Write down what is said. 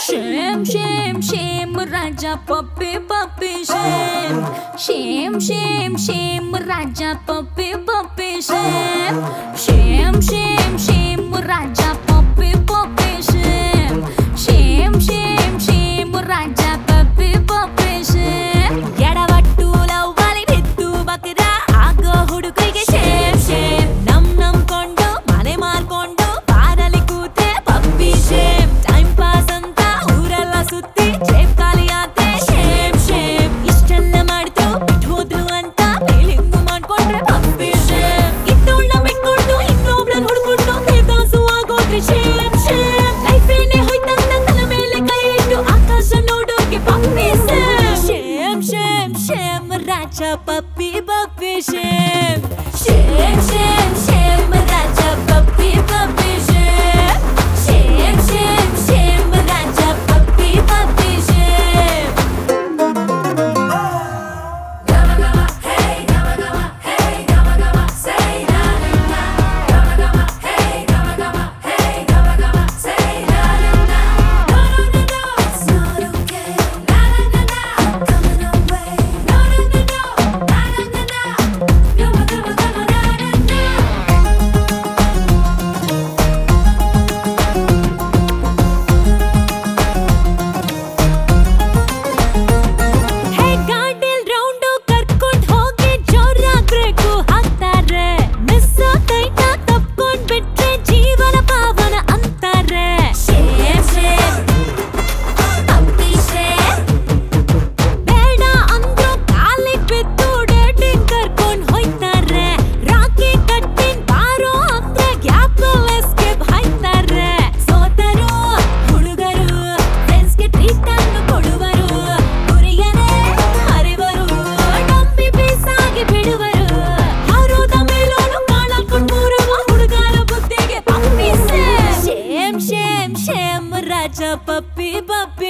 Shame, shame, shame, Raja puppy, puppy, shame. Shame, shame, shame, Raja puppy, puppy, shame. Shame, shame, shame, Raja puppy, puppy, shame. Shame, shame, shame, Raja puppy, puppy, shame. Yadavattu lavvali bittu bakra ago hudukige shame, shame. Nam kondu mane markondu parali kootre puppy shame. Time pass anta urella sutti jeep kali aate shame, shame. Ishtella madtu bithodru anta feeling ಮಾಡ್ಕೊಂಡ್ರೆ puppy shame. ಇತ್ತೋಳ್ನ ಬಿಟ್ಕೊಂಡು ಇನ್ನೊಬ್ಳನ್ನ ಹುಡುಕೊಂಡು ಬೇದಾಸು ಆಗೋದ್ರೆ shame, shame. Life ಏನೇ ಹೋಯ್ತಂತ ತಲೆ ಮೇಲೆ ಕೈ ಇಟ್ಟು ಆಕಾಶ ನೋಡೋಕೆ puppy shame. Shame, shame, shame, Raja puppy, puppy shame. Shame, shame, shame, Raja puppy, puppy shame. Shame, shame, shame, Raja puppy, puppy shame. Gama gama, hey, gama gama, hey, gama gama, say na na. Gama gama, hey, gama gama, hey, gama gama, say na na. No, no, no, no, it's not okay. Na na na na, I'm coming away. No, no, no, no, na na na na. Gama gama gama na na na. Hey, ಗಾಡಿಲ್ round ಕರ್ಕೊಂಡ್ ಹೋಗಿ ಜೋರಾಗ್ break ಹಾಕ್ತಾರೆ. Miss ಆಯ್ತಾ ತಪ್ಕೊಂಡ್ ಬಿಟ್ರೆ ಜೀವನ ಪಾವನ ಅಂತಾರೆ. Shame, shame, puppy shame. ಬೇಡ ಅಂದ್ರು ಕಾಲಿಗ್ ಬಿದ್ದು ಡೇಟಿಂಗ್ ಕರ್ಕೊಂಡ್ ಹೋಯ್ತಾರೆ. ರಾಖಿ ಕಟ್ಟಿನ್ ಬಾರೋ ಅಂದ್ರೆ ಗ್ಯಾಪಲ್ ಎಸ್ಕೇಪ್ ಹಾಯ್ತಾರೆ. ಸೋತರು ಹುಡುಗರು ಫ್ರೆಂಡ್ಸ್ಗೆ ಟ್ರೀಟ್ ಅನ್ನು ಕೊಡುವರು. ಗುರಿಯನೇ ಅರಿವರು ಡಂಬಿ ಪೀಸಾಗಿ ಬಿಡುವರು. ಹಾರೋದ ಮೇಲೋನು ಕಾಳಾಕೊಂಡ್ ಮೂರುವ ಹುಡುಗರ ಬುದ್ಧಿಗೆ puppy shame. Shame, shame, shame, Raja puppy, puppy